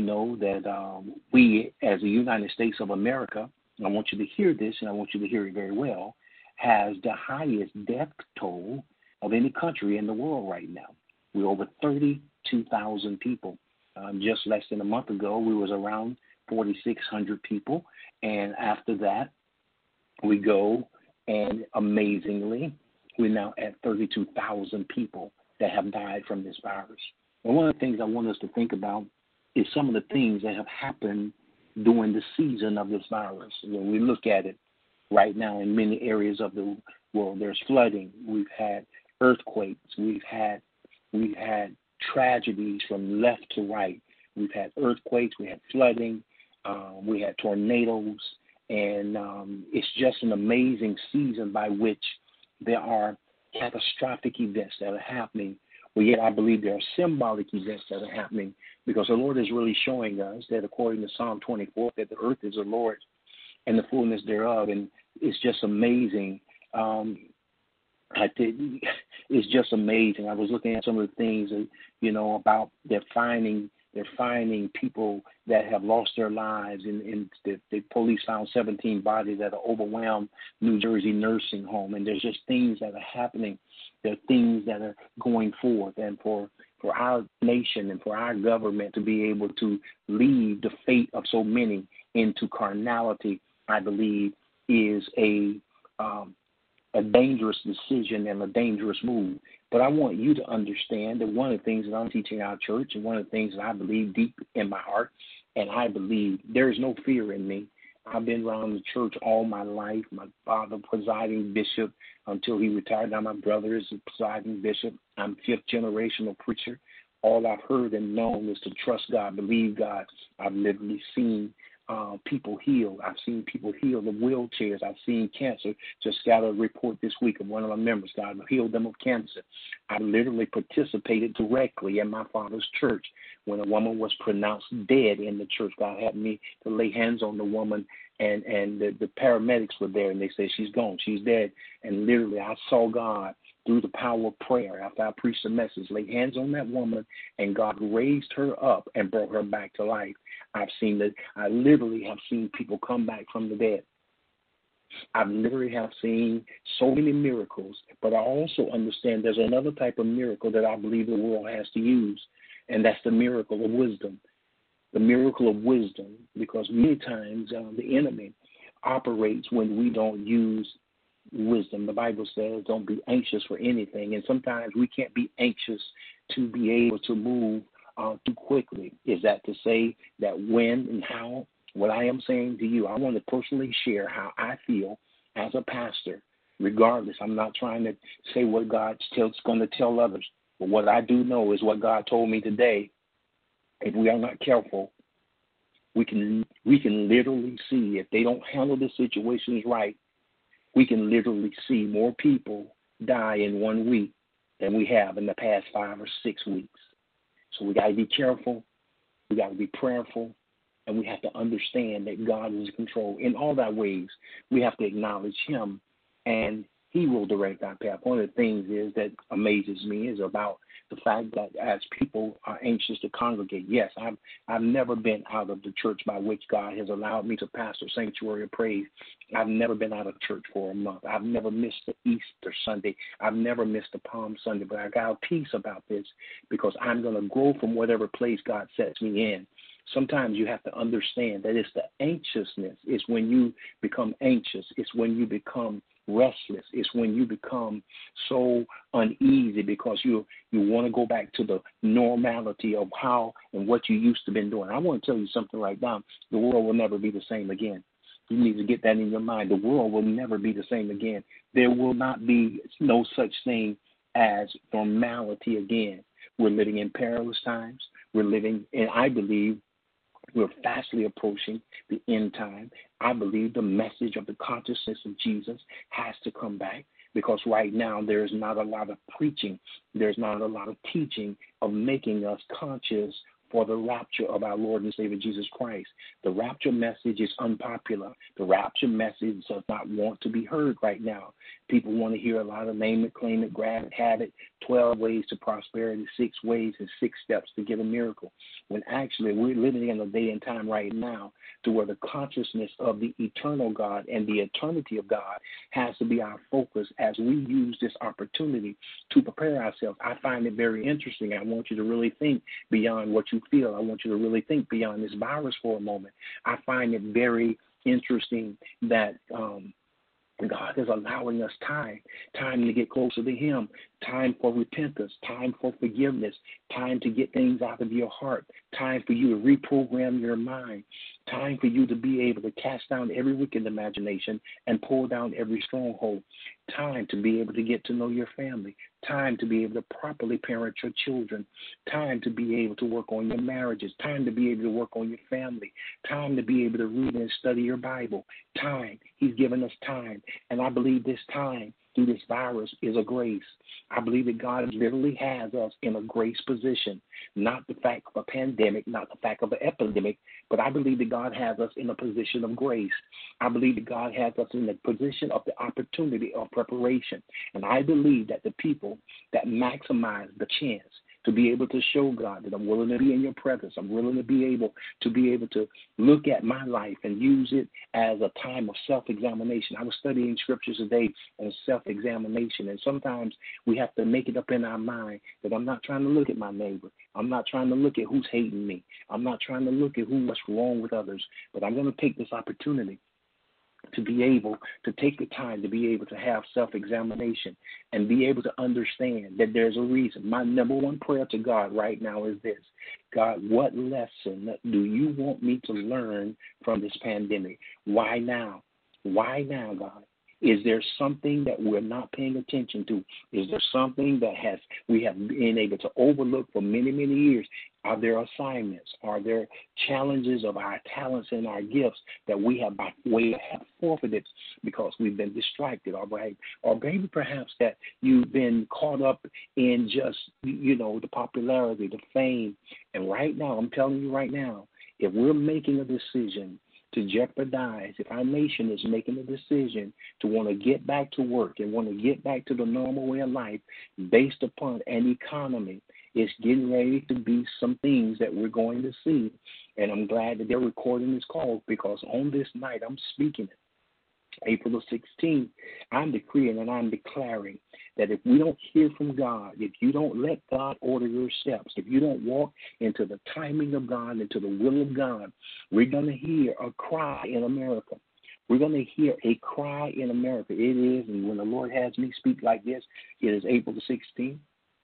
know that we, as the United States of America, and I want you to hear this, and I want you to hear it very well, has the highest death toll of any country in the world right now. We're over 32,000 people. Just less than a month ago, we was around 4,600 people. And after that, we go, and amazingly, we're now at 32,000 people that have died from this virus. And one of the things I want us to think about is some of the things that have happened during the season of this virus. When we look at it right now in many areas of the world, there's flooding. We've had earthquakes. We've had tragedies from left to right. We've had earthquakes. We had flooding. We had tornadoes. And it's just an amazing season by which there are catastrophic events that are happening. But yet I believe there are symbolic events that are happening because the Lord is really showing us that according to Psalm 24, that the earth is the Lord's and the fullness thereof. And it's just amazing. It's just amazing. I was looking at some of the things, about they're finding people that have lost their lives. And the police found 17 bodies at an overwhelmed New Jersey nursing home. And there's just things that are happening. There are things that are going forth. And for our nation and for our government to be able to leave the fate of so many into carnality, I believe, is a dangerous decision and a dangerous move. But I want you to understand that one of the things that I'm teaching our church and one of the things that I believe deep in my heart, and I believe there is no fear in me. I've been around the church all my life. My father presiding bishop until he retired. Now my brother is a presiding bishop. I'm fifth generational preacher. All I've heard and known is to trust God, believe God. I've literally seen people healed. I've seen people healed of wheelchairs. I've seen cancer. Just got a report this week of one of my members. God healed them of cancer. I literally participated directly in my father's church when a woman was pronounced dead in the church. God had me to lay hands on the woman, and the paramedics were there, and they said, she's gone. She's dead. And literally I saw God through the power of prayer after I preached the message, laid hands on that woman, and God raised her up and brought her back to life. I literally have seen people come back from the dead. I literally have seen so many miracles, but I also understand there's another type of miracle that I believe the world has to use, and that's the miracle of wisdom. The miracle of wisdom, because many times the enemy operates when we don't use wisdom. The Bible says don't be anxious for anything, and sometimes we can't be anxious to be able to move too quickly. Is that to say that when and how? What I am saying to you, I want to personally share how I feel as a pastor. Regardless, I'm not trying to say what God's going to tell others, but what I do know is what God told me today. If we are not careful, we can literally see, if they don't handle the situations right, we can literally see more people die in 1 week than we have in the past 5 or 6 weeks. So we got to be careful, we got to be prayerful, and we have to understand that God is in control. In all thy ways, we have to acknowledge him, and he will direct our path. One of the things is that amazes me is about the fact that as people are anxious to congregate, yes, I've never been out of the church by which God has allowed me to pastor Sanctuary of Praise. I've never been out of church for a month. I've never missed the Easter Sunday. I've never missed the Palm Sunday. But I got a peace about this because I'm going to grow from whatever place God sets me in. Sometimes you have to understand that it's the anxiousness. It's when you become anxious. It's when you become restless. It's when you become so uneasy because you want to go back to the normality of how and what you used to been doing. I want to tell you something right now. The world will never be the same again. You need to get that in your mind. The world will never be the same again. There will not be no such thing as normality again. We're living in perilous times. We're living, and I believe we're fastly approaching the end time. I believe the message of the consciousness of Jesus has to come back because right now there is not a lot of preaching. There's not a lot of teaching of making us conscious for the rapture of our Lord and Savior Jesus Christ. The rapture message is unpopular. The rapture message does not want to be heard right now. People want to hear a lot of name it, claim it, grab it, have it, 12 ways to prosperity, 6 ways and 6 steps to get a miracle. When actually we're living in a day and time right now to where the consciousness of the eternal God and the eternity of God has to be our focus as we use this opportunity to prepare ourselves. I find it very interesting. I want you to really think beyond what you feel. I want you to really think beyond this virus for a moment. I find it very interesting that God is allowing us time to get closer to Him, time for repentance, time for forgiveness, time to get things out of your heart, time for you to reprogram your mind, time for you to be able to cast down every wicked imagination and pull down every stronghold, time to be able to get to know your family, time to be able to properly parent your children, time to be able to work on your marriages, time to be able to work on your family, time to be able to read and study your Bible, time. He's given us time. And I believe this time through this virus is a grace. I believe that God literally has us in a grace position, not the fact of a pandemic, not the fact of an epidemic, but I believe that God has us in a position of grace. I believe that God has us in the position of the opportunity of preparation. And I believe that the people that maximize the chance to be able to show God that I'm willing to be in your presence, I'm willing to be able to look at my life and use it as a time of self-examination. I was studying scriptures today on self-examination, and sometimes we have to make it up in our mind that I'm not trying to look at my neighbor. I'm not trying to look at who's hating me. I'm not trying to look at what's wrong with others, but I'm going to take this opportunity to be able to take the time to be able to have self-examination and be able to understand that there's a reason. My number one prayer to God right now is this: God, what lesson do you want me to learn from this pandemic? Why now? Why now, God? Is there something that we're not paying attention to? Is there something that we have been able to overlook for many, many years? Are there assignments? Are there challenges of our talents and our gifts that we have by way have forfeited because we've been distracted, all right? Or maybe perhaps that you've been caught up in just, the popularity, the fame. And right now, I'm telling you right now, if we're making a decision to jeopardize, if our nation is making a decision to want to get back to work and want to get back to the normal way of life based upon an economy, it's getting ready to be some things that we're going to see. And I'm glad that they're recording this call, because on this night I'm speaking it. April the 16th, I'm decreeing and I'm declaring that if we don't hear from God, if you don't let God order your steps, if you don't walk into the timing of God, into the will of God, we're going to hear a cry in America. We're going to hear a cry in America. It is, and when the Lord has me speak like this, it is April the 16th.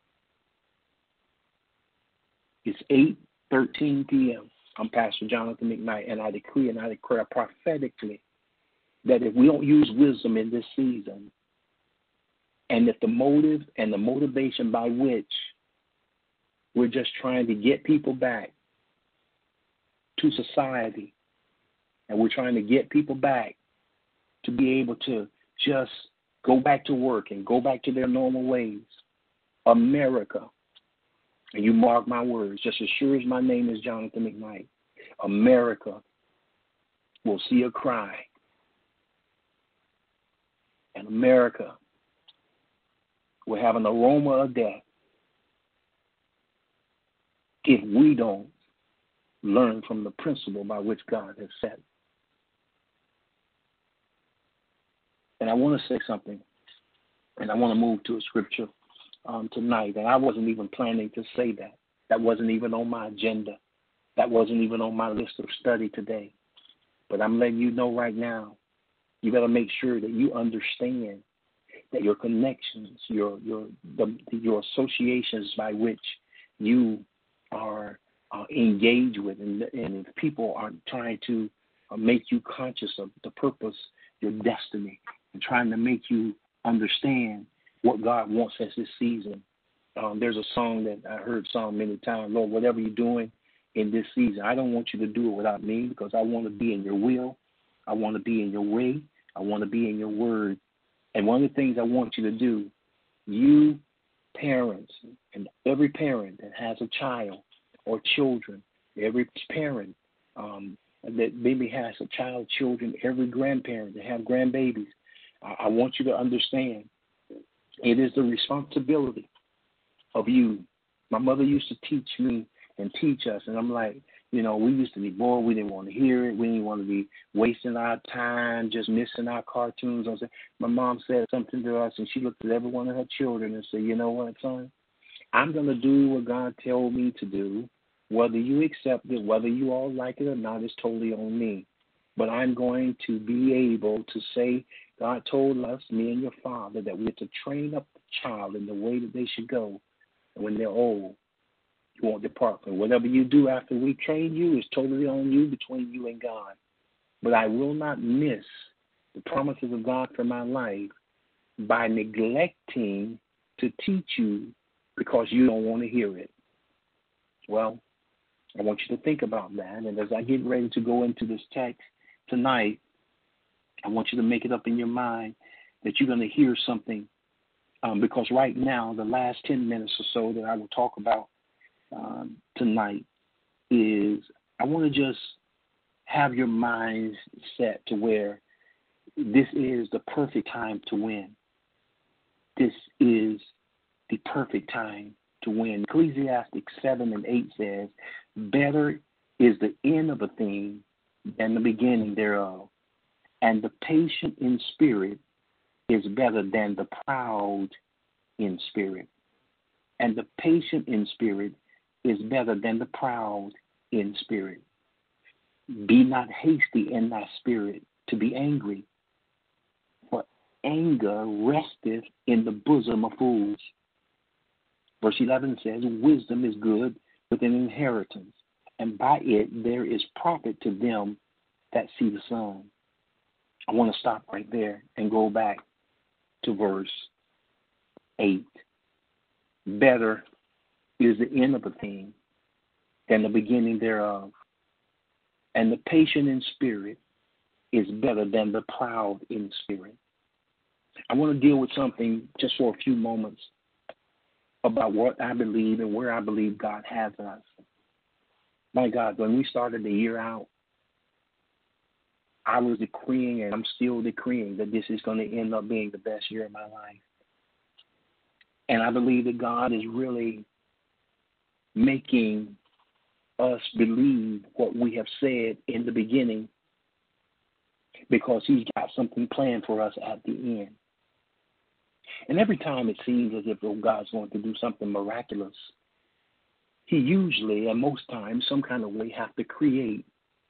It's 8:13 p.m. I'm Pastor Jonathan McKnight, and I decree and I declare prophetically that if we don't use wisdom in this season, and if the motive and the motivation by which we're just trying to get people back to society, and we're trying to get people back to be able to just go back to work and go back to their normal ways, America, and you mark my words, just as sure as my name is Jonathan McKnight, America will see a cry. And America will have an aroma of death if we don't learn from the principle by which God has set. And I want to say something, and I want to move to a scripture tonight. And I wasn't even planning to say that. That wasn't even on my agenda. That wasn't even on my list of study today. But I'm letting you know right now, you got to make sure that you understand that your connections, your associations by which you are engaged with, and if people are trying to make you conscious of the purpose, your destiny, and trying to make you understand what God wants as this season. There's a song that I heard sung many times: Lord, whatever you're doing in this season, I don't want you to do it without me, because I want to be in your will. I want to be in your way. I want to be in your word. And one of the things I want you to do, you parents, and every parent that has a child or children, every parent that maybe has a child, children, every grandparent that have grandbabies, I want you to understand it is the responsibility of you. My mother used to teach me and teach us, and I'm like, we used to be bored. We didn't want to hear it. We didn't want to be wasting our time just missing our cartoons. My mom said something to us, and she looked at every one of her children and said, you know what, son? I'm going to do what God told me to do. Whether you accept it, whether you all like it or not, is totally on me. But I'm going to be able to say, God told us, me and your father, that we have to train up the child in the way that they should go. And when they're old, you won't depart from it. Whatever you do after we train you is totally on you, between you and God. But I will not miss the promises of God for my life by neglecting to teach you because you don't want to hear it. Well, I want you to think about that. And as I get ready to go into this text tonight, I want you to make it up in your mind that you're going to hear something. Because right now, the last 10 minutes or so that I will talk about tonight is I want to just have your minds set to where this is the perfect time to win. This is the perfect time to win. Ecclesiastes 7:8 says, better is the end of a thing than the beginning thereof, and the patient in spirit is better than the proud in spirit. And the patient in spirit is better than the proud in spirit. Be not hasty in thy spirit to be angry, for anger resteth in the bosom of fools. Verse 11 says, wisdom is good with an inheritance, and by it there is profit to them that see the sun. I want to stop right there and go back to verse 8. Better is the end of a thing than the beginning thereof, and the patient in spirit is better than the proud in spirit. I want to deal with something just for a few moments about what I believe and where I believe God has us. My God, when we started the year out, I was decreeing, and I'm still decreeing, that this is going to end up being the best year of my life. And I believe that God is really making us believe what we have said in the beginning, because he's got something planned for us at the end. And every time it seems as if God's going to do something miraculous, he usually, and most times, some kind of way have to create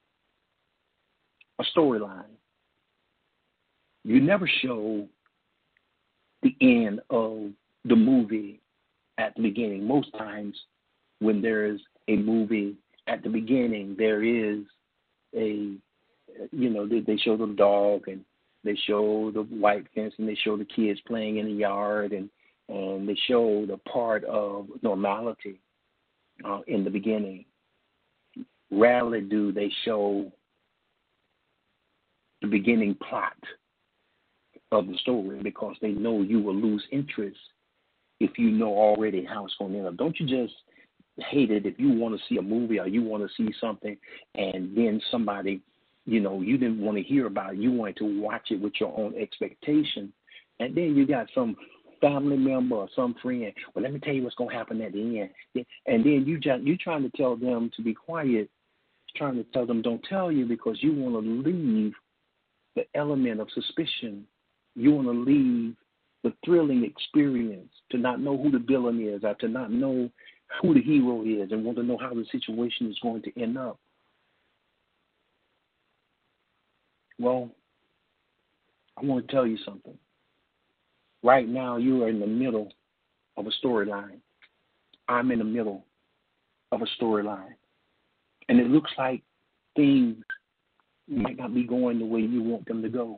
a storyline. You never show the end of the movie at the beginning. Most times when there is a movie at the beginning, there is they show the dog, and they show the white fence, and they show the kids playing in the yard, and they show the part of normality in the beginning. Rarely do they show the beginning plot of the story, because they know you will lose interest if you know already how it's going to end up. Don't you just hate it if you want to see a movie or you want to see something, and then somebody, you didn't want to hear about it. You wanted to watch it with your own expectation, and then you got some family member or some friend, well, let me tell you what's going to happen at the end. And then you're trying to tell them to be quiet, trying to tell them don't tell you, because you want to leave the element of suspicion. You want to leave the thrilling experience, to not know who the villain is, or to not know who the hero is, and want to know how the situation is going to end up. Well, I want to tell you something. Right now, you are in the middle of a storyline. I'm in the middle of a storyline. And it looks like things might not be going the way you want them to go.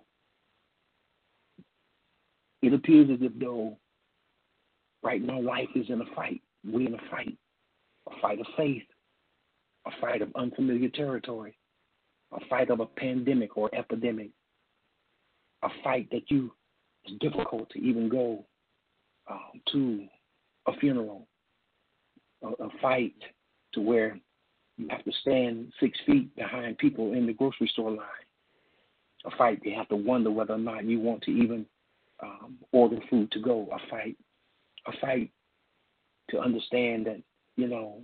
It appears as if though right now life is in a fight. We're in a fight of faith, a fight of unfamiliar territory, a fight of a pandemic or epidemic, a fight that it's difficult to even go to a funeral, a fight to where you have to stand 6 feet behind people in the grocery store line, a fight you have to wonder whether or not you want to even order food to go, a fight to understand that, you know,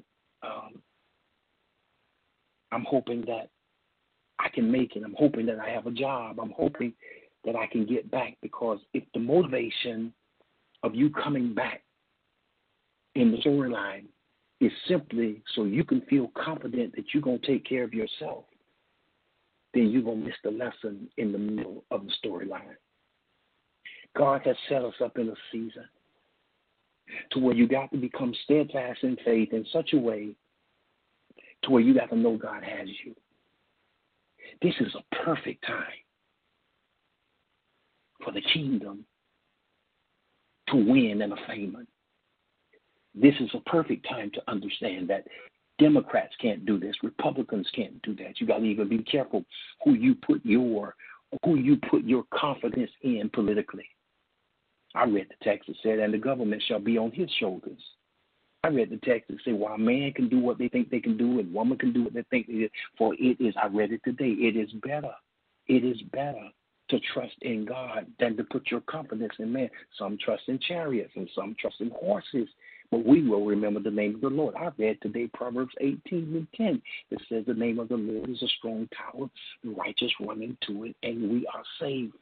I'm hoping that I can make it. I'm hoping that I have a job. I'm hoping that I can get back, because if the motivation of you coming back in the storyline is simply so you can feel confident that you're going to take care of yourself, then you're going to miss the lesson in the middle of the storyline. God has set us up in a season to where you got to become steadfast in faith in such a way to where you got to know God has you. This is a perfect time for the kingdom to win in a famine. This is a perfect time to understand that Democrats can't do this. Republicans can't do that. You got to even be careful who you put your confidence in politically. I read the text that said, and the government shall be on his shoulders. I read the text that said, while man can do what they think they can do and woman can do what they think they do, for it is, I read it today, it is better to trust in God than to put your confidence in man. Some trust in chariots and some trust in horses, but we will remember the name of the Lord. I read today Proverbs 18:10. It says the name of the Lord is a strong tower, the righteous run into it, and we are saved.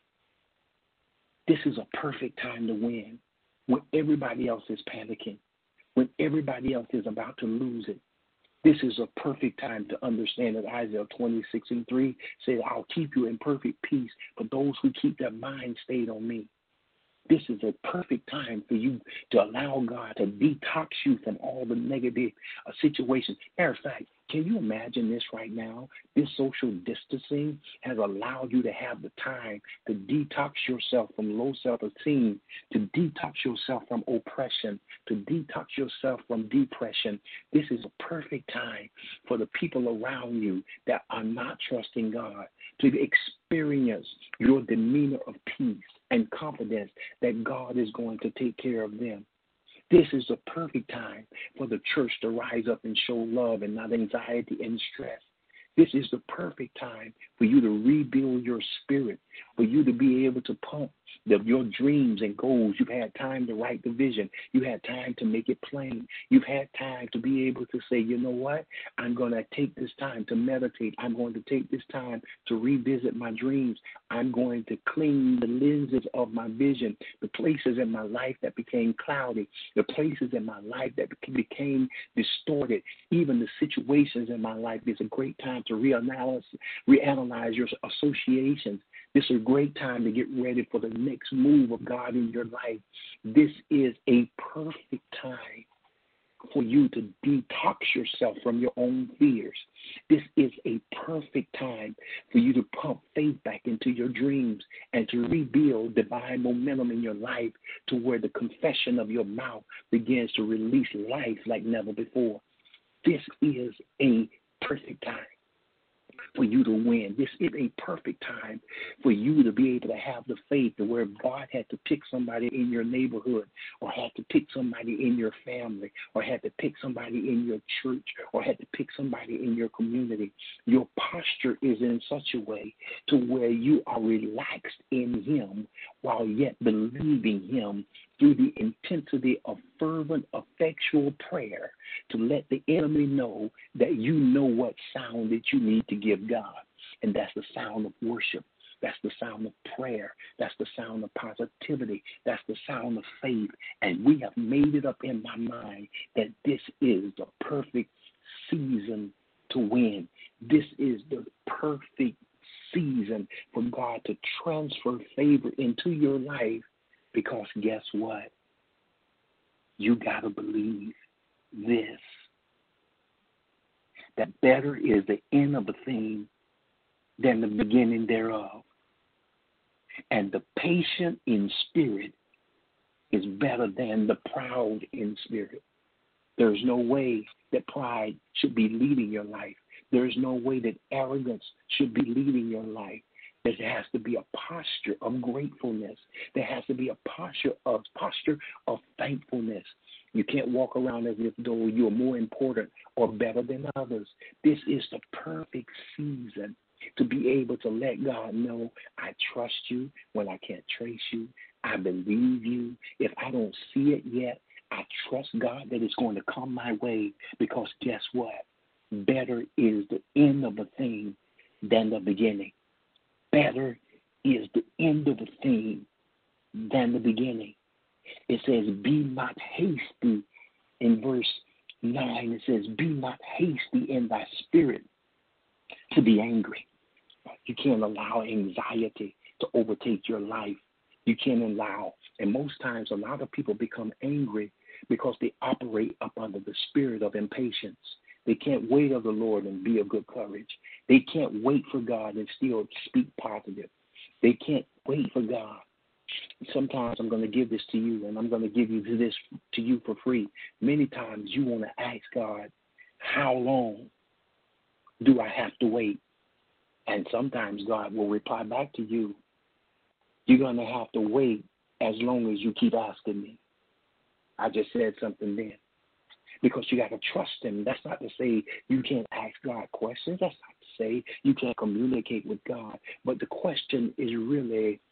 This is a perfect time to win when everybody else is panicking, when everybody else is about to lose it. This is a perfect time to understand that Isaiah 26:3 says, I'll keep you in perfect peace for those who keep their mind stayed on me. This is a perfect time for you to allow God to detox you from all the negative situations. Matter of fact, can you imagine this right now? This social distancing has allowed you to have the time to detox yourself from low self-esteem, to detox yourself from oppression, to detox yourself from depression. This is a perfect time for the people around you that are not trusting God to experience your demeanor of peace and confidence that God is going to take care of them. This is the perfect time for the church to rise up and show love and not anxiety and stress. This is the perfect time for you to rebuild your spirit, for you to be able to pump your dreams and goals. You've had time to write the vision. You had time to make it plain. You've had time to be able to say, you know what? I'm going to take this time to meditate. I'm going to take this time to revisit my dreams. I'm going to clean the lenses of my vision, the places in my life that became cloudy, the places in my life that became distorted, even the situations in my life. It's a great time to reanalyze your associations. This is a great time to get ready for the next move of God in your life. This is a perfect time for you to detox yourself from your own fears. This is a perfect time for you to pump faith back into your dreams and to rebuild divine momentum in your life to where the confession of your mouth begins to release life like never before. This is a perfect time for you to win. This is a perfect time for you to be able to have the faith to where God had to pick somebody in your neighborhood, or had to pick somebody in your family, or had to pick somebody in your church, or had to pick somebody in your community. Your posture is in such a way to where you are relaxed in Him while yet believing Him through the intensity of fervent, effectual prayer to let the enemy know that you know what sound that you need to give God. And that's the sound of worship. That's the sound of prayer. That's the sound of positivity. That's the sound of faith. And we have made it up in my mind that this is the perfect season to win. This is the perfect season for God to transfer favor into your life. Because guess what? You got to believe this, that better is the end of a thing than the beginning thereof. And the patient in spirit is better than the proud in spirit. There's no way that pride should be leading your life. There's no way that arrogance should be leading your life. There has to be a posture of gratefulness. There has to be a posture of thankfulness. You can't walk around as if though you are more important or better than others. This is the perfect season to be able to let God know, I trust you when I can't trace you. I believe you. If I don't see it yet, I trust God that it's going to come my way, because guess what? Better is the end of a thing than the beginning. Better is the end of a thing than the beginning. It says, be not hasty. In verse 9, it says, be not hasty in thy spirit to be angry. You can't allow anxiety to overtake your life. You can't allow, and most times a lot of people become angry because they operate up under the spirit of impatience. They can't wait on the Lord and be of good courage. They can't wait for God and still speak positive. They can't wait for God. Sometimes I'm going to give this to you, and I'm going to give you this to you for free. Many times you want to ask God, how long do I have to wait? And sometimes God will reply back to you, you're going to have to wait as long as you keep asking me. I just said something then. Because you got to trust him. That's not to say you can't ask God questions. That's not to say you can't communicate with God. But the question is really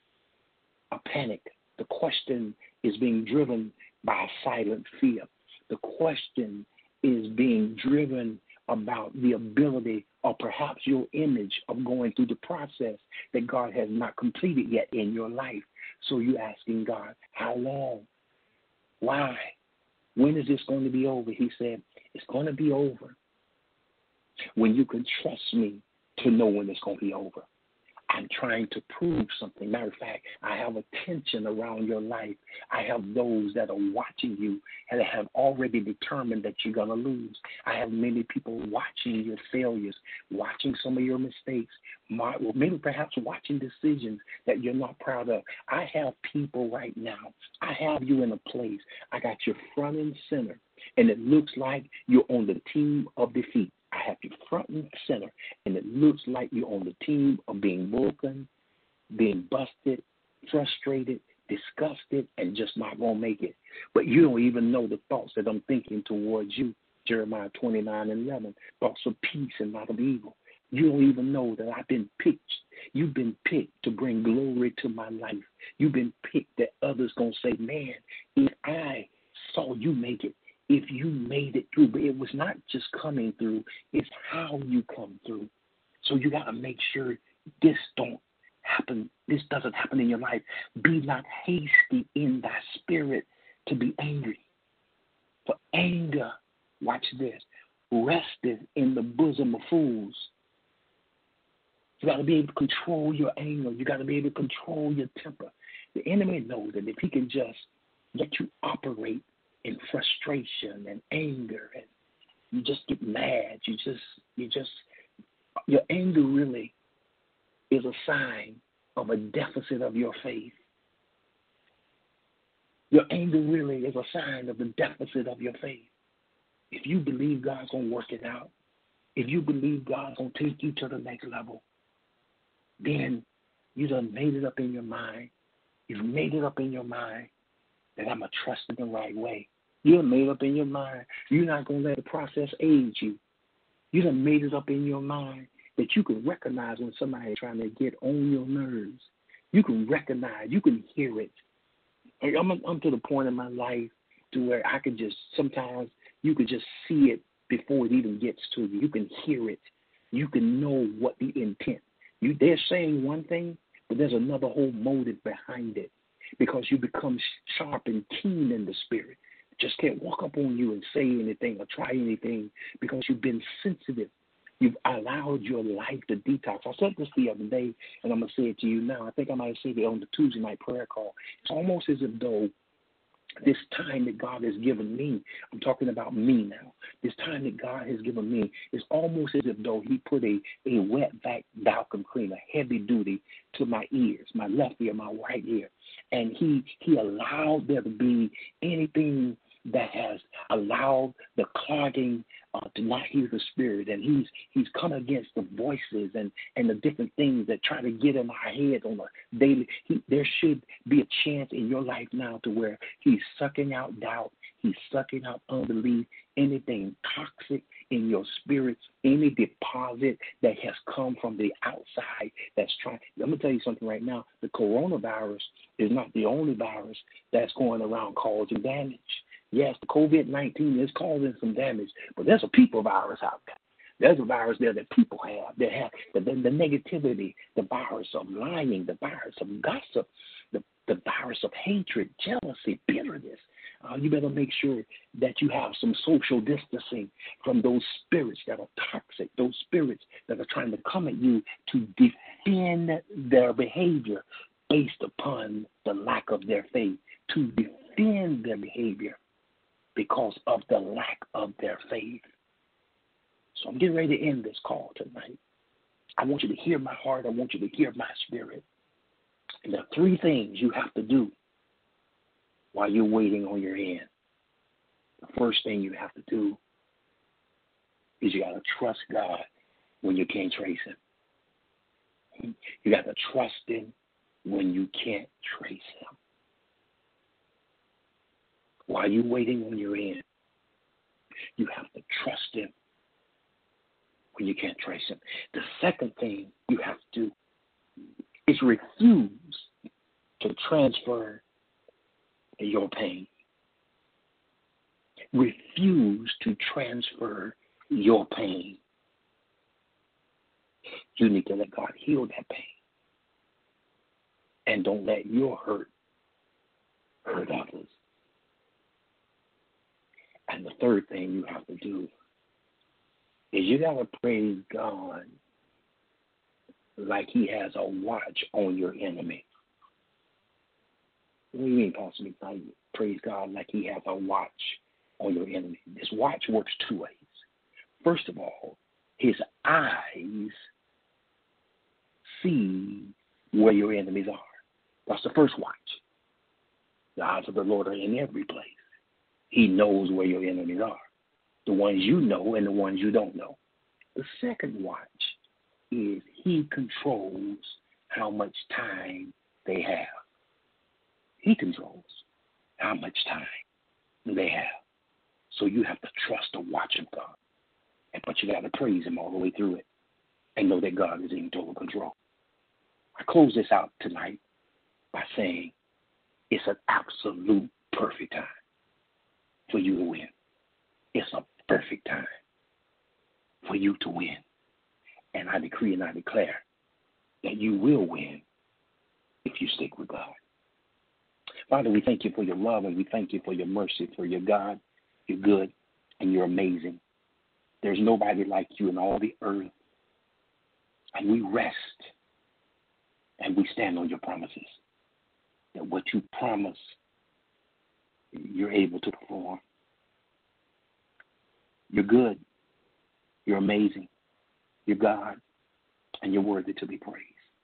a panic. The question is being driven by a silent fear. The question is being driven about the ability or perhaps your image of going through the process that God has not completed yet in your life. So you're asking God, how long? Why? When is this going to be over? He said, it's going to be over when you can trust me to know when it's going to be over. I'm trying to prove something. Matter of fact, I have a tension around your life. I have those that are watching you and have already determined that you're going to lose. I have many people watching your failures, watching some of your mistakes, maybe perhaps watching decisions that you're not proud of. I have people right now. I have you in a place. I got you front and center, and it looks like you're on the team of defeat. I have you front and center, and it looks like you're on the team of being broken, being busted, frustrated, disgusted, and just not going to make it. But you don't even know the thoughts that I'm thinking towards you. Jeremiah 29:11, thoughts of peace and not of evil. You don't even know that I've been picked. You've been picked to bring glory to my life. You've been picked that others going to say, man, if I saw you make it, if you made it through, but it was not just coming through, it's how you come through. So you got to make sure this don't happen. This doesn't happen in your life. Be not hasty in thy spirit to be angry. For anger, watch this, resteth in the bosom of fools. You got to be able to control your anger. You got to be able to control your temper. The enemy knows that if he can just let you operate in frustration and anger, and you just get mad. Your anger really is a sign of a deficit of your faith. Your anger really is a sign of the deficit of your faith. If you believe God's going to work it out, if you believe God's going to take you to the next level, then you done made it up in your mind. You've made it up in your mind that I'm going to trust in the right way. You done made up in your mind you're not going to let the process age you. You done made it up in your mind that you can recognize when somebody is trying to get on your nerves. You can recognize, you can hear it. I'm to the point in my life to where I could just, sometimes you could just see it before it even gets to you. You can hear it. You can know what the intent. They're saying one thing, but there's another whole motive behind it, because you become sharp and keen in the spirit. Just can't walk up on you and say anything or try anything because you've been sensitive. You've allowed your life to detox. I said this the other day, and I'm going to say it to you now. I think I might have said it on the Tuesday night prayer call. It's almost as if though this time that God has given me, I'm talking about me now, this time that God has given me is almost as if though he put a wet vacuum cleaner, heavy duty, to my ears, my left ear, my right ear. And he allowed there to be anything that has allowed the clogging to not hear the Spirit. And he's come against the voices and the different things that try to get in our heads on a daily. There should be a chance in your life now to where he's sucking out doubt. He's sucking out unbelief, anything toxic in your spirit, any deposit that has come from the outside that's trying. I'm going to tell you something right now. The coronavirus is not the only virus that's going around causing damage. Yes, the COVID-19 is causing some damage, but there's a people virus out there. There's a virus there that people have. They have the negativity, the virus of lying, the virus of gossip, the virus of hatred, jealousy, bitterness. You better make sure that you have some social distancing from those spirits that are toxic, those spirits that are trying to come at you to defend their behavior based upon the lack of their faith, to defend their behavior because of the lack of their faith. So I'm getting ready to end this call tonight. I want you to hear my heart. I want you to hear my spirit. And there are three things you have to do while you're waiting on your end. The first thing you have to do is you got to trust God when you can't trace him. You got to trust him when you can't trace him. While you're waiting on your end, you have to trust him when you can't trace him. The second thing you have to do is refuse to transfer your pain. Refuse to transfer your pain. You need to let God heal that pain. And don't let your hurt others. And the third thing you have to do is you got to praise God like he has a watch on your enemy. What do you mean, Pastor McKnight? Praise God like he has a watch on your enemy. This watch works two ways. First of all, his eyes see where your enemies are. That's the first watch. The eyes of the Lord are in every place. He knows where your enemies are, the ones you know and the ones you don't know. The second watch is he controls how much time they have. He controls how much time they have. So you have to trust the watch of God. But you got to praise him all the way through it and know that God is in total control. I close this out tonight by saying it's an absolute perfect time for you to win. It's a perfect time for you to win. And I decree and I declare that you will win if you stick with God. Father, we thank you for your love and we thank you for your mercy, for your God. You're good and you're amazing. There's nobody like you in all the earth. And we rest and we stand on your promises. That what you promise, you're able to perform. You're good. You're amazing. You're God. And you're worthy to be praised.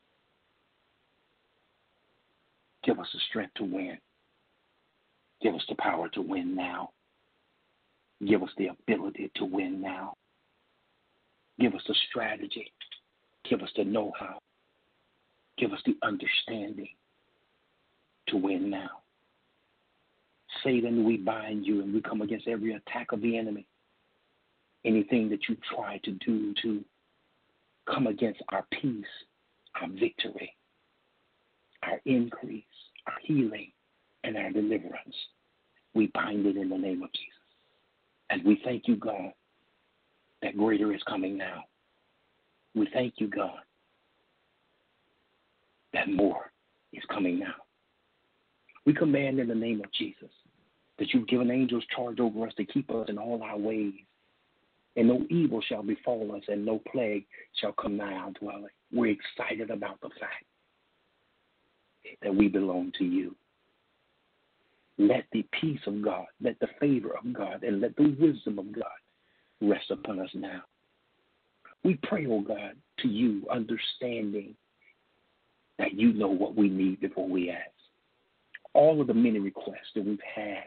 Give us the strength to win. Give us the power to win now. Give us the ability to win now. Give us the strategy. Give us the know-how. Give us the understanding to win now. Satan, we bind you and we come against every attack of the enemy. Anything that you try to do to come against our peace, our victory, our increase, our healing, and our deliverance, we bind it in the name of Jesus. And we thank you, God, that greater is coming now. We thank you, God, that more is coming now. We command in the name of Jesus that you've given angels charge over us to keep us in all our ways, and no evil shall befall us, and no plague shall come nigh our dwelling. We're excited about the fact that we belong to you. Let the peace of God, let the favor of God, and let the wisdom of God rest upon us now. We pray, oh God, to you, understanding that you know what we need before we ask. All of the many requests that we've had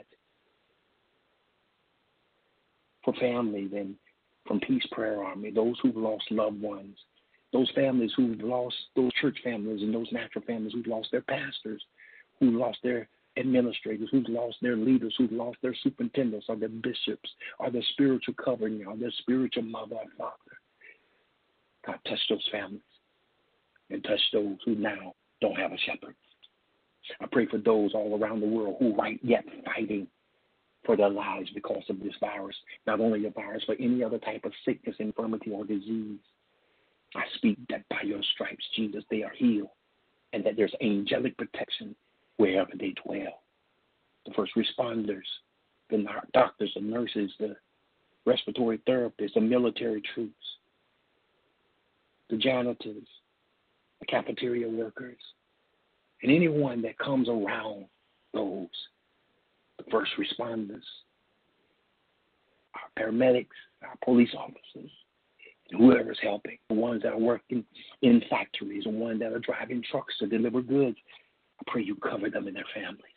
for families and from Peace Prayer Army, those who've lost loved ones, those families who've lost, those church families and those natural families who've lost their pastors, who lost their administrators, who've lost their leaders, who've lost their superintendents or their bishops or their spiritual covering or their spiritual mother or father. God, touch those families and touch those who now don't have a shepherd. I pray for those all around the world who are yet fighting for their lives because of this virus, not only the virus, but any other type of sickness, infirmity, or disease. I speak that by your stripes, Jesus, they are healed, and that there's angelic protection wherever they dwell. The first responders, the doctors, the nurses, the respiratory therapists, the military troops, the janitors, the cafeteria workers, and anyone that comes around those, the first responders, our paramedics, our police officers, and whoever's helping, the ones that are working in factories, the ones that are driving trucks to deliver goods. I pray you cover them and their families.